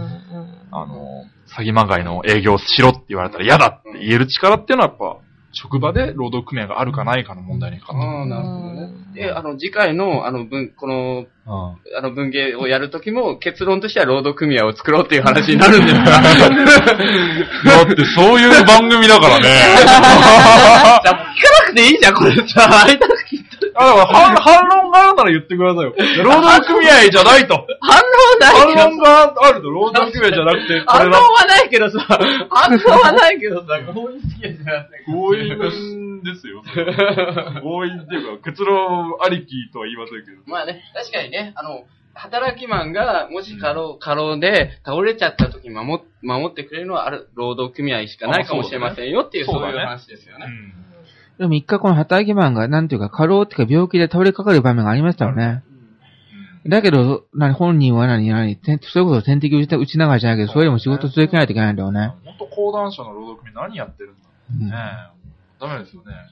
詐欺まがいの営業しろって言われたら嫌だって言える力っていうのはやっぱ、職場で労働組合があるかないかの問題にかかってくる。 なるほどね。で、次回の、文芸をやるときも、結論としては労働組合を作ろうっていう話になるんですか？だってそういう番組だからね。 じゃあもう聞かなくていいじゃん、これさ。間が聞いた。 だから反論があるなら言ってくださいよ。労働組合じゃないと。 反論があると、労働組合じゃなくて、 反論はないけどさ、強引すぎるじゃん。 強引ですよ。強引っていうか、結論ありきとは言いませんけど。 まあね、確かにね、働きマンが、もし過労で倒れちゃった時守ってくれるのは、労働組合しかないかもしれませんよっていう、そういう話ですよね。 でも一回この働きマンが、なんていうか、過労っていうか病気で倒れかかる場面がありましたよね。だけど、本人はそれこそ点滴打ちながらじゃないけど、それでも仕事続けないといけないんだよね。 本当講談社の労働組何やってるんだろうね。ダメですよね。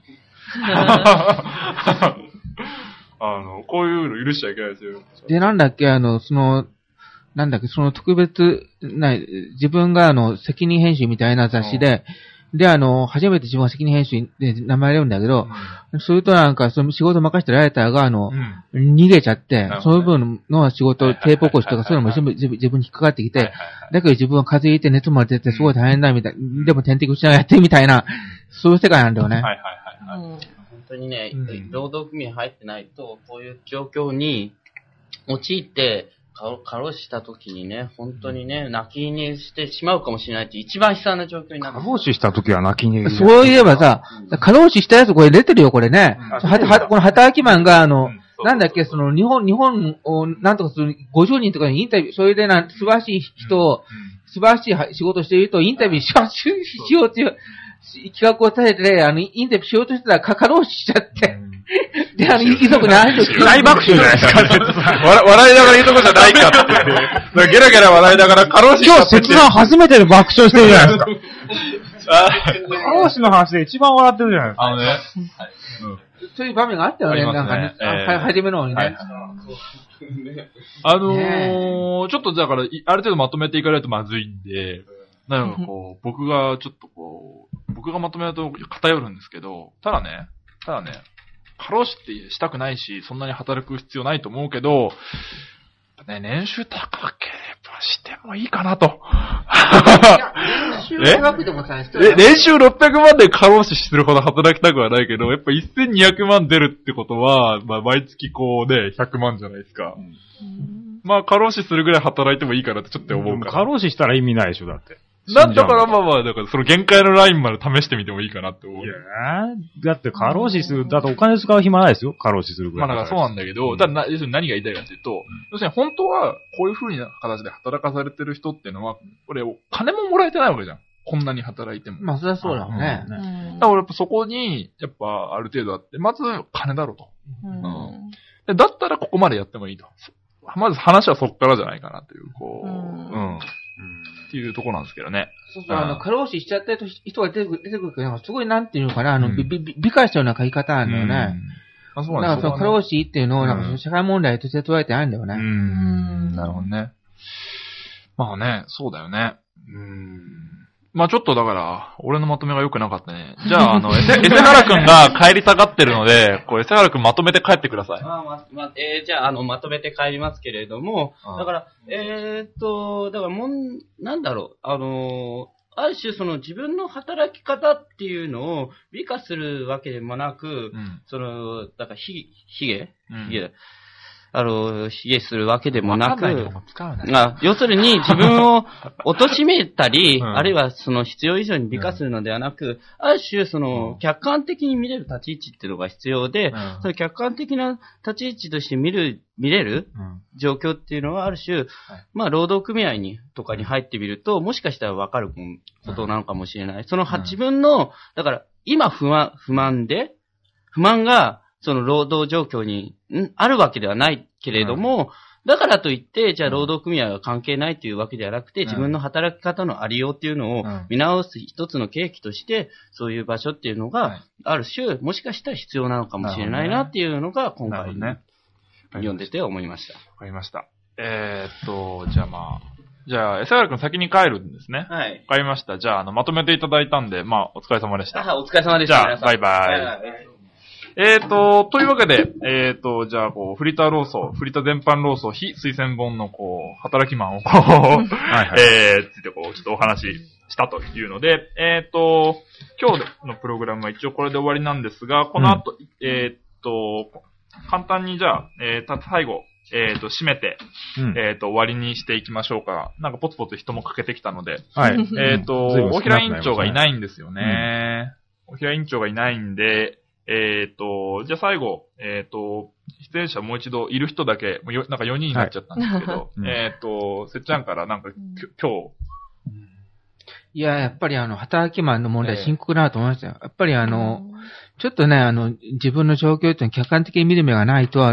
こういうの許しちゃいけないですよ。 で、なんだっけ、その特別、自分が責任編集みたいな雑誌で、で、初めて自分が責任編集で名前入れるんだけど、それとその仕事任せてるライターが、逃げちゃって、その分の仕事、テープ起こしとかそういうのも全部自分に引っかかってきて、だけど自分は風邪ひいて熱も出てすごい大変だみたいな、でも点滴しながらやってみたいな、そういう世界なんだよね。 本当にね、労働組合入ってないと、こういう状況に陥って、過労死した時にね、本当にね、泣き寝してしまうかもしれないって一番悲惨な状況になる。 過労死した時は泣き寝そういえばさ、過労死したやつこれ出てるよ、これね。この働きマンがなんだっけ、日本をなんとかする50人とかにインタビュー、それで素晴らしい人を、素晴らしい仕事をしているとインタビューしようっていう企画を立てて、インタビューしようとしてたら過労死しちゃって、で、遺族に話を聞いて。 大爆笑じゃないですか、 笑いながら言うとこじゃないかって。ゲラゲラ笑いながら過労死今日、切断初めてで爆笑してるじゃないですか。過労死の話で一番笑ってるじゃないですか。 そういう場面があったよね、なんかね。初めの方にね。 ちょっとだから、ある程度まとめていかないとまずいんで、なんか僕がまとめると偏るんですけど、ただね、過労死ってしたくないし、そんなに働く必要ないと思うけど、ね、年収高ければしてもいいかなと。 年収高くてもさ、 年収600万で過労死するほど働きたくはないけど、やっぱ1200万出るってことは、まあ毎月100万じゃないですか。まあ過労死するぐらい働いてもいいかなってちょっと思うから。 過労死したら意味ないでしょ、だって。 だからだからその限界のラインまで試してみてもいいかなって思う。 いやだって過労死する、だってお金使う暇ないですよ、過労死するぐらい。 まあだからそうなんだけど、要するに何が言いたいかっていうと、要するに本当はこういう風な形で働かされてる人っていうのは、これ金ももらえてないわけじゃん。 こんなに働いても。 まあ、そりゃそうだね。 だからやっぱそこに、やっぱある程度あって、まず金だろうと。でだったらここまでやってもいいと。まず話はそっからじゃないかなという、っていうとこなんですけどね。 そうそう、過労死しちゃった人が出てくるけど、すごいなんていうのかな、美化したような書き方なんだよね。そうなんですよ。過労死っていうのを、なんか社会問題として捉えてないんだよね。 なるほどね。まあね、そうだよね。まあちょっとだから、俺のまとめが良くなかったね。じゃあ、エセハラ君が帰りたがってるので、エセハラ君まとめて帰ってください。 じゃあ、まとめて帰りますけれども、だから、だからなんだろう、ある種その自分の働き方っていうのを美化するわけでもなく、だから卑下するわけでもなく、要するに自分を貶めたり、あるいはその必要以上に美化するのではなく、ある種その客観的に見れる立ち位置っていうのが必要で、その客観的な立ち位置として見れる状況っていうのはある種、まあ労働組合とかに入ってみると、もしかしたらわかることなのかもしれない。その自分の、だから今不満が、その労働状況にあるわけではないけれども、だからといって、じゃあ労働組合は関係ないというわけではなくて、自分の働き方のありようっていうのを見直す一つの契機として、そういう場所っていうのが、ある種、もしかしたら必要なのかもしれないなっていうのが、今回読んでて思いました。わかりました。じゃあ、エサヤル君先に帰るんですね。 はい。 わかりました。じゃあ、まとめていただいたんで、まあ、お疲れ様でした。 お疲れ様でした。 じゃあ、バイバイ。というわけで、じゃあ、フリタ全般労組非推薦本の、働きマンを、ついてちょっとお話ししたというので、今日のプログラムは一応これで終わりなんですが、この後、簡単にじゃあ、最後、締めて、終わりにしていきましょうか。なんかポツポツ人もかけてきたので、 はい。 大平委員長がいないんですよね。大平委員長がいないんで、じゃあ最後、出演者もう一度いる人だけ、なんか4人になっちゃったんですけど、せっちゃんからなんか今日。 いや、やっぱり働きマンの問題深刻だなと思いましたよ。やっぱりちょっとね、自分の状況っていうのを客観的に見る目がないと、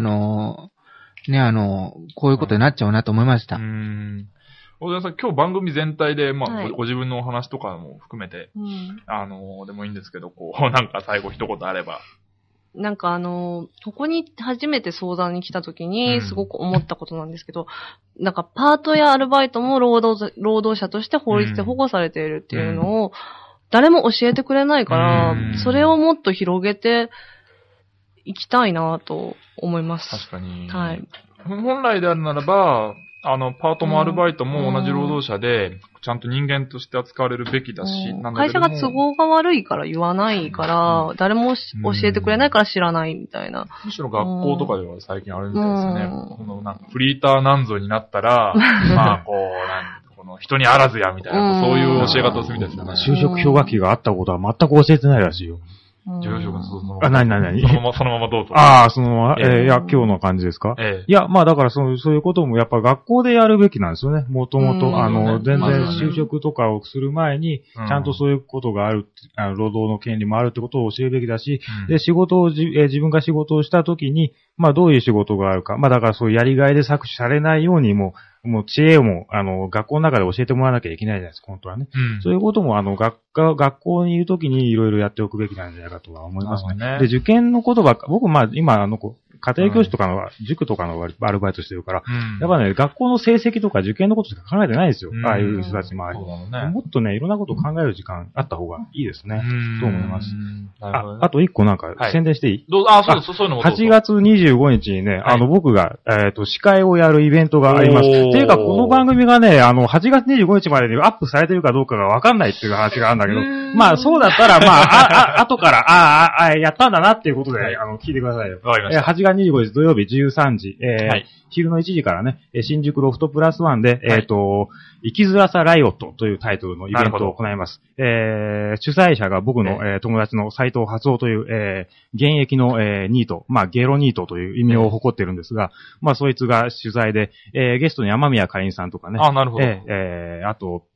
こういうことになっちゃうなと思いました。 大田さん、今日番組全体で、まあ、ご自分のお話とかも含めて、でもいいんですけど、なんか最後一言あれば。 なんかここに初めて相談に来た時にすごく思ったことなんですけど、なんかパートやアルバイトも労働者として法律で保護されているっていうのを誰も教えてくれないから、それをもっと広げていきたいなと思います。 確かに。 はい。 本来であるならば、パートもアルバイトも同じ労働者で、ちゃんと人間として扱われるべきだし、 会社が都合が悪いから言わないから、誰も教えてくれないから知らないみたいな。 むしろ学校とかでは最近あるみたいですね。なんかフリーターなんぞになったら、まあ人にあらずやみたいな、そういう教え方をするみたいですよね。 就職氷河期があったことは全く教えてないらしいよ。 上昇君、そのまま。何そのままどうぞ。 そのまま。いや、今日の感じですか？いや、まあだからそういうこともやっぱ学校でやるべきなんですよね。もともと、全然就職とかをする前に、ちゃんとそういうことがある、労働の権利もあるってことを教えるべきだし、で、自分が仕事をしたときに、まあどういう仕事があるか。まあだからそういうやりがいで搾取されないようにもう知恵も、学校の中で教えてもらわなきゃいけないじゃないですか、本当はね。そういうことも、学校にいるときにいろいろやっておくべきなんじゃないかとは思いますね。で、受験のことば僕、今、家庭教師とかの、塾とかのアルバイトしてるから、やっぱね、学校の成績とか受験のことしか考えてないですよ。ああいう人たち周り。もっとね、いろんなことを考える時間あった方がいいですね。と思います。あと一個なんか、宣伝していい？ そういうのも 8月25日にね、僕が、司会をやるイベントがあります。っていうか、この番組がね、8月25日までにアップされてるかどうかがわかんないっていう話があるんだけど、まあ、そうだったら、まあ、後から、やったんだなっていうことで、聞いてくださいよ。 わかりました。 8月25日土曜日13時、昼の1時からね、新宿ロフトプラス1で、生きづらさライオットというタイトルのイベントを行います。主催者が僕の、友達の斉藤初夫という、現役の、ニート、まあ、ゲロニートという異名を誇ってるんですが、まあ、そいつが主催で、ゲストに雨宮かりんさんとかね。 なるほど。 あと、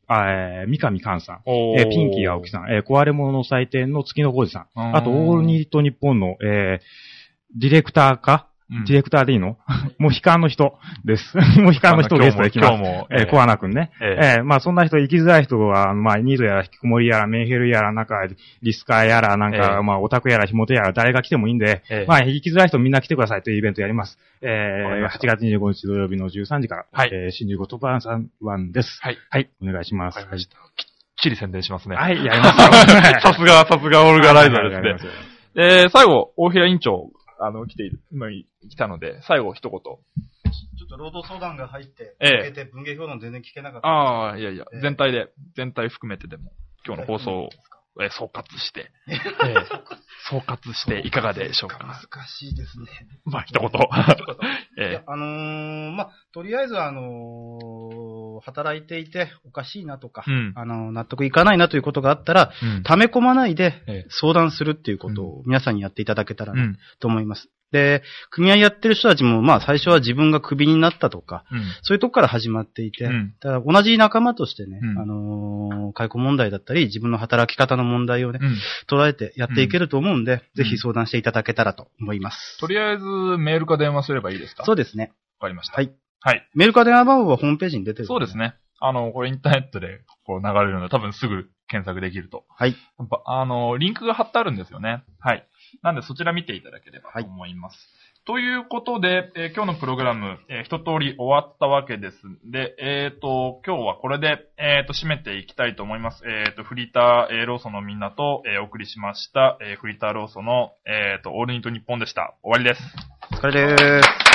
三上寛さん、ピンキー青木さん、壊れ物の祭典の月の浩二さん、あと、オールニート日本の、ディレクターかディレクターでいいのもう悲観の人です。もう悲観の人ゲストで来ます。今日も、コアナ君ね。まあそんな人、生きづらい人は、まあニートやら引きこもりやらメンヘルやら、なんかリスカーやら、なんか、まあオタクやらひもとやら、誰が来てもいいんで、まあ生きづらい人みんな来てくださいというイベントやります。8月25日土曜日の13時から、新宿言葉さん1です。はい。はい、お願いします。はい。きっちり宣伝しますね。 はい、やりますよ。 さすがオルガナイザーですね。最後、大平委員長、来たので、最後一言。ちょっと労働相談が入って、文芸評論全然聞けなかった。 ああ、いやいや、全体含めてでも、今日の放送を、総括して、総括していかがでしょうか。 難しいですね。 まあ、一言。 まあ、とりあえず働いていておかしいなとか、納得いかないなということがあったら、溜め込まないで相談するっていうことを皆さんにやっていただけたらなと思います。で、組合やってる人たちも、まあ最初は自分がクビになったとか、そういうとこから始まっていて、だから同じ仲間としてね、解雇問題だったり、自分の働き方の問題をね、捉えてやっていけると思うんで、ぜひ相談していただけたらと思います。 とりあえずメールか電話すればいいですか？ そうですね。 わかりました。 はい。はい。メールか電話番号はホームページに出てる、 そうですね。これインターネットでこう流れるので多分すぐ検索できると。 はい。 リンクが貼ってあるんですよね。はい。なんでそちら見ていただければと思います。ということで、今日のプログラム、一通り終わったわけです。で、今日はこれで、締めていきたいと思います。フリーター、ローソのみんなと、お送りしました、フリーターローソの、オールニートニッポンでした。終わりです。 お疲れです。